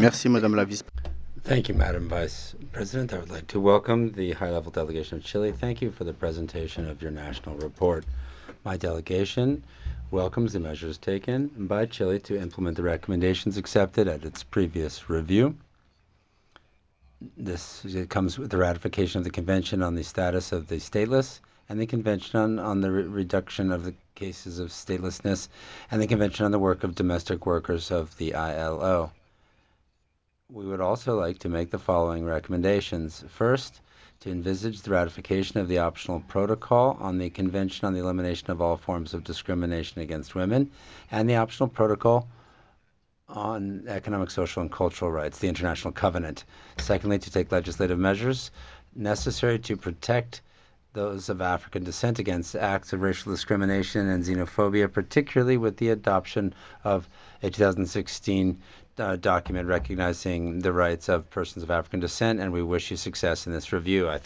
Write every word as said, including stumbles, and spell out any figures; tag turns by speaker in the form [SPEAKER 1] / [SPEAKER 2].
[SPEAKER 1] Merci, Madame la Vice.
[SPEAKER 2] Thank you, Madam Vice President. I would like to welcome the high-level delegation of Chile. Thank you for the presentation of your national report. My delegation welcomes the measures taken by Chile to implement the recommendations accepted at its previous review. This it comes with the ratification of the Convention on the Status of the Stateless and the Convention on, on the re reduction of the cases of statelessness and the Convention on the Work of Domestic Workers of the I L O. We would also like to make the following recommendations. First, to envisage the ratification of the optional protocol on the Convention on the Elimination of All Forms of Discrimination Against Women and the optional protocol on economic, social, and cultural rights, the International Covenant. Secondly, to take legislative measures necessary to protect those of African descent against acts of racial discrimination and xenophobia, particularly with the adoption of a two thousand sixteen uh, document recognizing the rights of persons of African descent, and we wish you success in this review. I